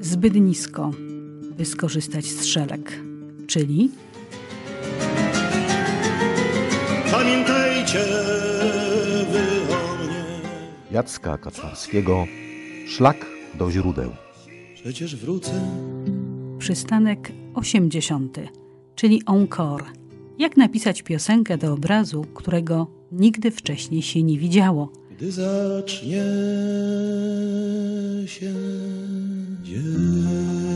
zbyt nisko, by skorzystać z szelek, czyli pamiętajcie wy o mnie. Jacka Kaczmarskiego Szlak do źródeł. Przecież wrócę. Przystanek 80, czyli encore. Jak napisać piosenkę do obrazu, którego nigdy wcześniej się nie widziało? Gdy zacznie się dzień.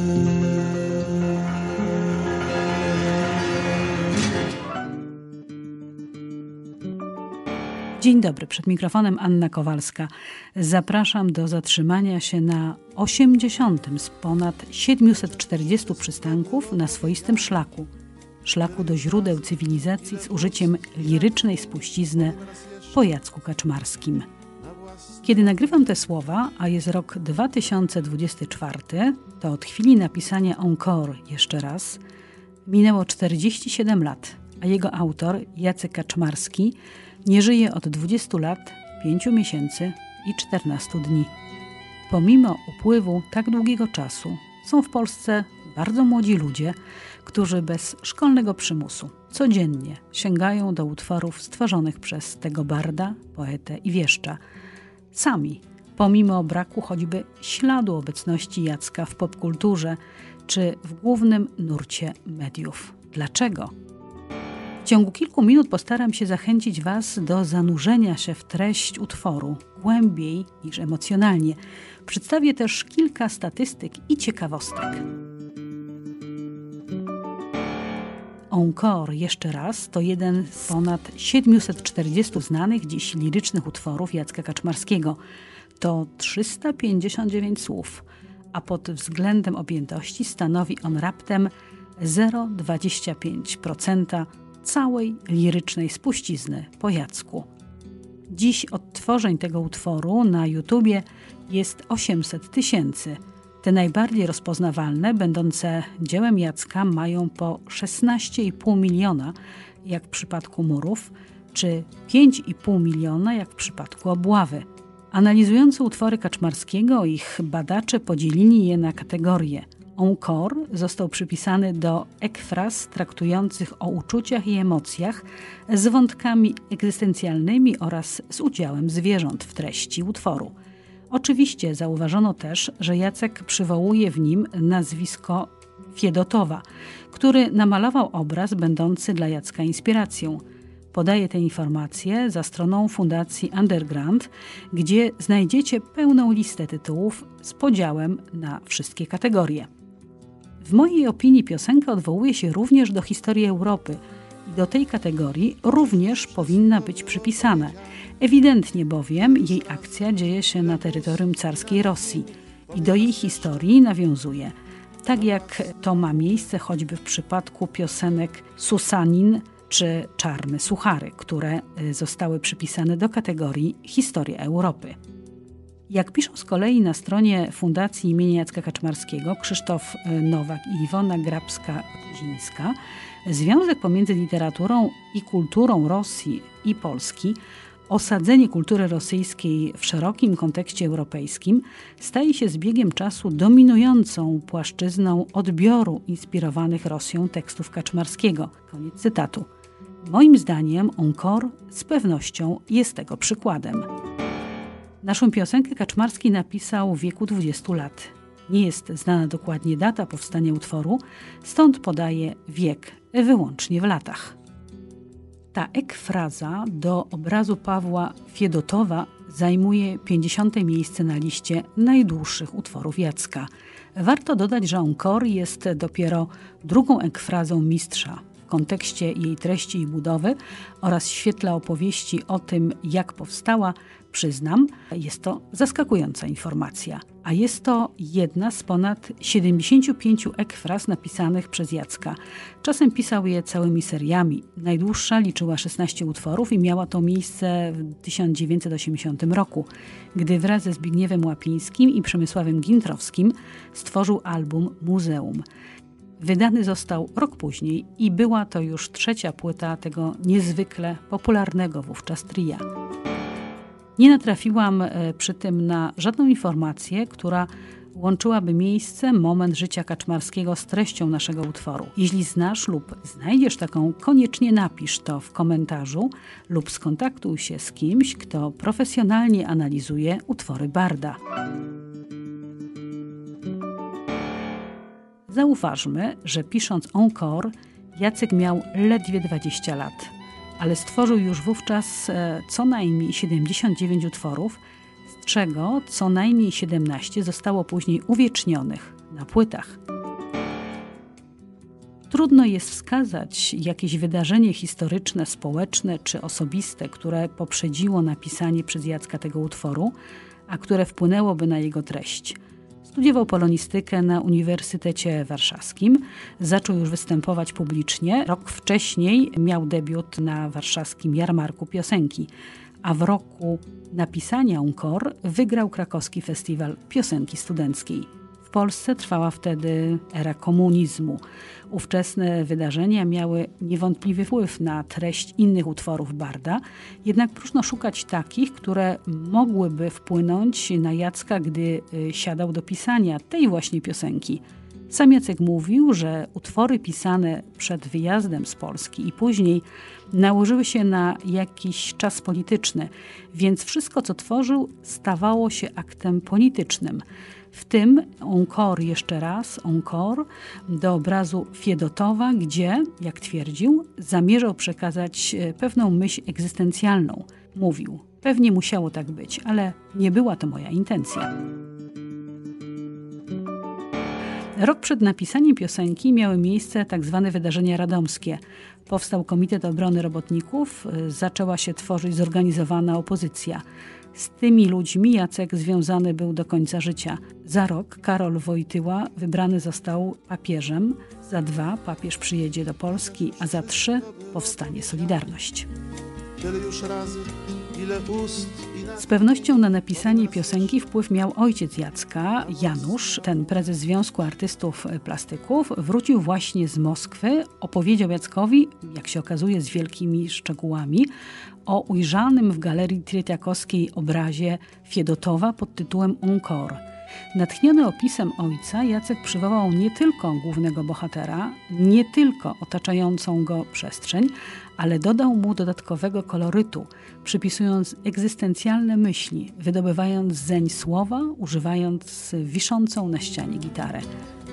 Dzień dobry, przed mikrofonem Anna Kowalska. Zapraszam do zatrzymania się na 80 z ponad 740 przystanków na swoistym szlaku. Szlaku do źródeł cywilizacji z użyciem lirycznej spuścizny po Jacku Kaczmarskim. Kiedy nagrywam te słowa, a jest rok 2024, to od chwili napisania encore jeszcze raz minęło 47 lat, a jego autor, Jacek Kaczmarski, nie żyje od 20 lat, 5 miesięcy i 14 dni. Pomimo upływu tak długiego czasu są w Polsce bardzo młodzi ludzie, którzy bez szkolnego przymusu codziennie sięgają do utworów stworzonych przez tego barda, poetę i wieszcza. Sami, pomimo braku choćby śladu obecności Jacka w popkulturze czy w głównym nurcie mediów. Dlaczego? W ciągu kilku minut postaram się zachęcić Was do zanurzenia się w treść utworu głębiej niż emocjonalnie. Przedstawię też kilka statystyk i ciekawostek. Encore, jeszcze raz, to jeden z ponad 740 znanych dziś lirycznych utworów Jacka Kaczmarskiego. To 359 słów, a pod względem objętości stanowi on raptem 0,25% całej lirycznej spuścizny po Jacku. Dziś odtworzeń tego utworu na YouTubie jest 800 000. Te najbardziej rozpoznawalne, będące dziełem Jacka, mają po 16,5 miliona, jak w przypadku Murów, czy 5,5 miliona, jak w przypadku Obławy. Analizując utwory Kaczmarskiego, ich badacze podzielili je na kategorie. Encore został przypisany do ekfraz traktujących o uczuciach i emocjach z wątkami egzystencjalnymi oraz z udziałem zwierząt w treści utworu. Oczywiście zauważono też, że Jacek przywołuje w nim nazwisko Fiedotowa, który namalował obraz będący dla Jacka inspiracją. Podaję te informacje za stroną Fundacji Underground, gdzie znajdziecie pełną listę tytułów z podziałem na wszystkie kategorie. W mojej opinii piosenka odwołuje się również do historii Europy i do tej kategorii również powinna być przypisana. Ewidentnie bowiem jej akcja dzieje się na terytorium carskiej Rosji i do jej historii nawiązuje. Tak jak to ma miejsce choćby w przypadku piosenek Susanin czy Czarne Suchary, które zostały przypisane do kategorii Historia Europy. Jak piszą z kolei na stronie Fundacji imienia Jacka Kaczmarskiego Krzysztof Nowak i Iwona Grabska-Zińska, związek pomiędzy literaturą i kulturą Rosji i Polski, osadzenie kultury rosyjskiej w szerokim kontekście europejskim staje się z biegiem czasu dominującą płaszczyzną odbioru inspirowanych Rosją tekstów Kaczmarskiego. Koniec cytatu. Moim zdaniem encore z pewnością jest tego przykładem. Naszą piosenkę Kaczmarski napisał w wieku 20 lat. Nie jest znana dokładnie data powstania utworu, stąd podaje wiek wyłącznie w latach. Ta ekfraza do obrazu Pawła Fiedotowa zajmuje 50. miejsce na liście najdłuższych utworów Jacka. Warto dodać, że encore jest dopiero drugą ekfrazą mistrza w kontekście jej treści i budowy oraz w świetle opowieści o tym, jak powstała. Przyznam, jest to zaskakująca informacja, a jest to jedna z ponad 75 ekfraz napisanych przez Jacka. Czasem pisał je całymi seriami. Najdłuższa liczyła 16 utworów i miała to miejsce w 1980 roku, gdy wraz ze Zbigniewem Łapińskim i Przemysławem Gintrowskim stworzył album Muzeum. Wydany został rok później i była to już trzecia płyta tego niezwykle popularnego wówczas tria. Nie natrafiłam przy tym na żadną informację, która łączyłaby miejsce, moment życia Kaczmarskiego z treścią naszego utworu. Jeśli znasz lub znajdziesz taką, koniecznie napisz to w komentarzu lub skontaktuj się z kimś, kto profesjonalnie analizuje utwory barda. Zauważmy, że pisząc Encore, Jacek miał ledwie 20 lat, ale stworzył już wówczas co najmniej 79 utworów, z czego co najmniej 17 zostało później uwiecznionych na płytach. Trudno jest wskazać jakieś wydarzenie historyczne, społeczne czy osobiste, które poprzedziło napisanie przez Jacka tego utworu, a które wpłynęłoby na jego treść. Studiował polonistykę na Uniwersytecie Warszawskim, zaczął już występować publicznie. Rok wcześniej miał debiut na warszawskim Jarmarku Piosenki, a w roku napisania Encore wygrał krakowski festiwal piosenki studenckiej. W Polsce trwała wtedy era komunizmu. Ówczesne wydarzenia miały niewątpliwy wpływ na treść innych utworów barda, jednak próżno szukać takich, które mogłyby wpłynąć na Jacka, gdy siadał do pisania tej właśnie piosenki. Sam Jacek mówił, że utwory pisane przed wyjazdem z Polski i później nałożyły się na jakiś czas polityczny, więc wszystko, co tworzył, stawało się aktem politycznym. W tym Encore, jeszcze raz Encore, do obrazu Fiedotowa, gdzie, jak twierdził, zamierzał przekazać pewną myśl egzystencjalną. Mówił, pewnie musiało tak być, ale nie była to moja intencja. Rok przed napisaniem piosenki miały miejsce tzw. wydarzenia radomskie. Powstał Komitet Obrony Robotników, zaczęła się tworzyć zorganizowana opozycja. Z tymi ludźmi Jacek związany był do końca życia. Za rok Karol Wojtyła wybrany został papieżem, za 2 papież przyjedzie do Polski, a za 3 powstanie Solidarność. Z pewnością na napisanie piosenki wpływ miał ojciec Jacka, Janusz, ten prezes Związku Artystów Plastyków. Wrócił właśnie z Moskwy, opowiedział Jackowi, jak się okazuje z wielkimi szczegółami, o ujrzanym w Galerii Tretiakowskiej obrazie Fiedotowa pod tytułem Encore. Natchniony opisem ojca, Jacek przywołał nie tylko głównego bohatera, nie tylko otaczającą go przestrzeń, ale dodał mu dodatkowego kolorytu, przypisując egzystencjalne myśli, wydobywając zeń słowa, używając wiszącą na ścianie gitarę.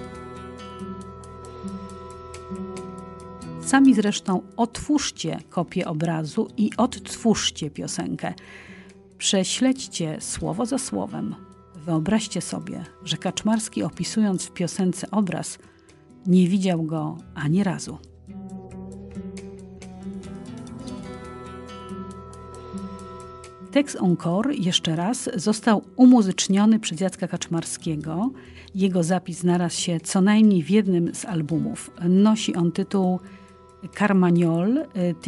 Sami zresztą otwórzcie kopię obrazu i odtwórzcie piosenkę. Prześledźcie słowo za słowem. Wyobraźcie sobie, że Kaczmarski, opisując w piosence obraz, nie widział go ani razu. Tekst Encore, jeszcze raz, został umuzyczniony przez Jacka Kaczmarskiego. Jego zapis znalazł się co najmniej w jednym z albumów. Nosi on tytuł Carmagnole,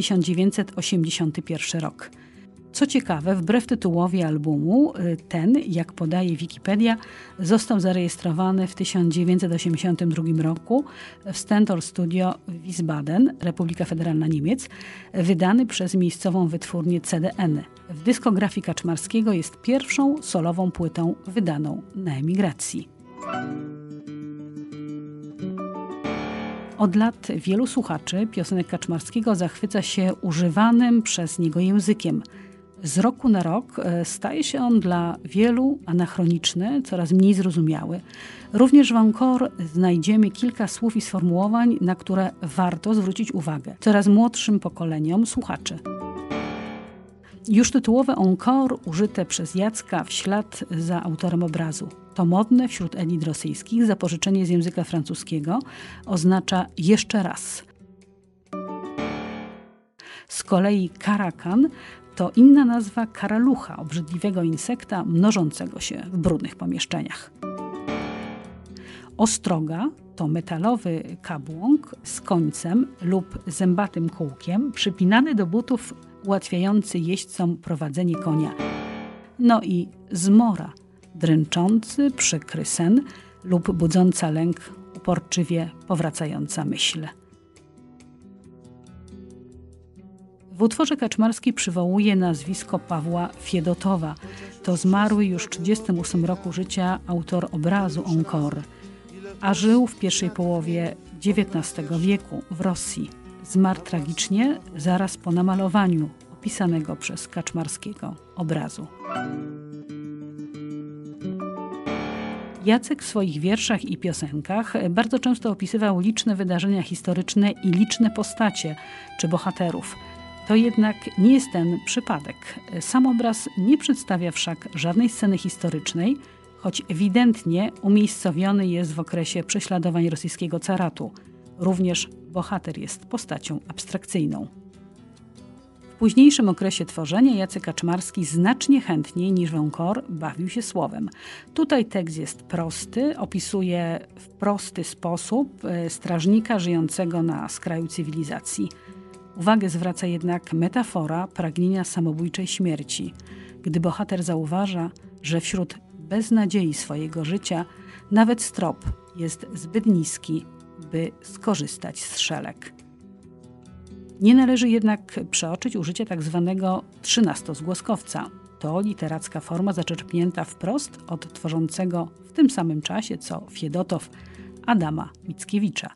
1981 rok. Co ciekawe, wbrew tytułowi albumu, ten, jak podaje Wikipedia, został zarejestrowany w 1982 roku w Stentor Studio w Wiesbaden, Republika Federalna Niemiec, wydany przez miejscową wytwórnię CDN. W dyskografii Kaczmarskiego jest pierwszą solową płytą wydaną na emigracji. Od lat wielu słuchaczy piosenek Kaczmarskiego zachwyca się używanym przez niego językiem. Z roku na rok staje się on dla wielu anachroniczny, coraz mniej zrozumiały. Również w Encore znajdziemy kilka słów i sformułowań, na które warto zwrócić uwagę coraz młodszym pokoleniom słuchaczy. Już tytułowe Encore, użyte przez Jacka w ślad za autorem obrazu. To modne wśród elit rosyjskich zapożyczenie z języka francuskiego oznacza jeszcze raz. Z kolei karakan to inna nazwa karalucha, obrzydliwego insekta mnożącego się w brudnych pomieszczeniach. Ostroga to metalowy kabłąk z końcem lub zębatym kółkiem przypinany do butów, ułatwiający jeźdźcom prowadzenie konia. No i zmora, dręczący, przykry sen lub budząca lęk, uporczywie powracająca myśl. W utworze Kaczmarski przywołuje nazwisko Pawła Fiedotowa. To zmarły już w 38 roku życia autor obrazu Encore, a żył w pierwszej połowie XIX wieku w Rosji. Zmarł tragicznie zaraz po namalowaniu opisanego przez Kaczmarskiego obrazu. Jacek w swoich wierszach i piosenkach bardzo często opisywał liczne wydarzenia historyczne i liczne postacie czy bohaterów. To jednak nie jest ten przypadek. Sam obraz nie przedstawia wszak żadnej sceny historycznej, choć ewidentnie umiejscowiony jest w okresie prześladowań rosyjskiego caratu. Również bohater jest postacią abstrakcyjną. W późniejszym okresie tworzenia Jacek Kaczmarski znacznie chętniej niż w Encore bawił się słowem. Tutaj tekst jest prosty, opisuje w prosty sposób strażnika żyjącego na skraju cywilizacji. Uwagę zwraca jednak metafora pragnienia samobójczej śmierci, gdy bohater zauważa, że wśród beznadziei swojego życia nawet strop jest zbyt niski, by skorzystać z szelek. Nie należy jednak przeoczyć użycia tzw. trzynastozgłoskowca. To literacka forma zaczerpnięta wprost od tworzącego w tym samym czasie co Fiedotow Adama Mickiewicza.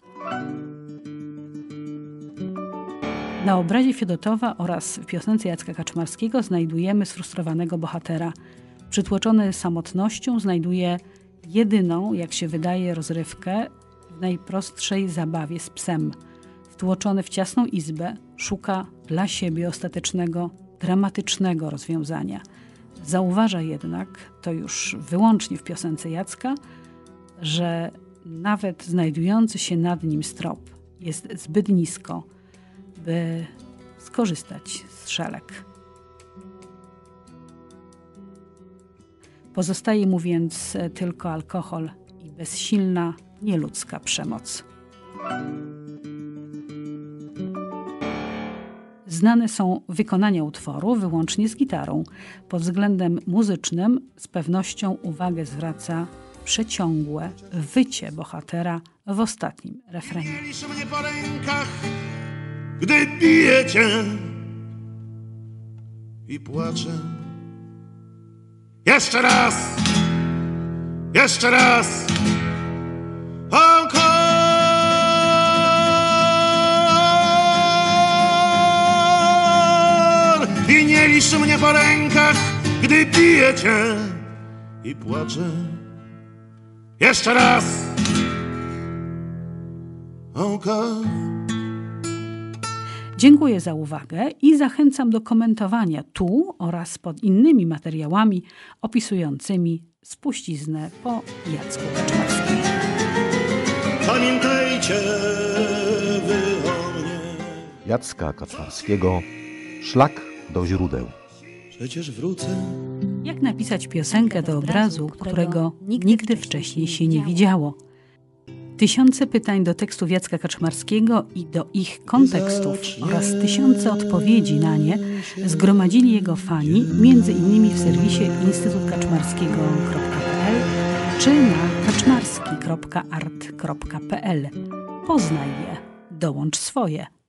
Na obrazie Fiedotowa oraz w piosence Jacka Kaczmarskiego znajdujemy sfrustrowanego bohatera. Przytłoczony samotnością znajduje jedyną, jak się wydaje, rozrywkę w najprostszej zabawie z psem. Wtłoczony w ciasną izbę, szuka dla siebie ostatecznego, dramatycznego rozwiązania. Zauważa jednak, to już wyłącznie w piosence Jacka, że nawet znajdujący się nad nim strop jest zbyt nisko, by skorzystać z szelek. Pozostaje mu więc tylko alkohol i bezsilna, nieludzka przemoc. Znane są wykonania utworu wyłącznie z gitarą. Pod względem muzycznym z pewnością uwagę zwraca przeciągłe wycie bohatera w ostatnim refrenie. Mieliś mnie po rękach, gdy bije cię i płaczę. Jeszcze raz, jeszcze raz. Encore. I nie licz mnie po rękach, gdy bije cię i płaczę. Jeszcze raz. Encore. Dziękuję za uwagę i zachęcam do komentowania tu oraz pod innymi materiałami opisującymi spuściznę po Jacku Kaczmarskim. Pamiętajcie wy o mnie. Jacka Kaczmarskiego Szlak do źródeł. Przecież wrócę. Jak napisać piosenkę do obrazu, którego nigdy wcześniej się nie widziało? Tysiące pytań do tekstów Jacka Kaczmarskiego i do ich kontekstów oraz tysiące odpowiedzi na nie zgromadzili jego fani, m.in. w serwisie instytutkaczmarskiego.pl czy na kaczmarski.art.pl. Poznaj je, dołącz swoje.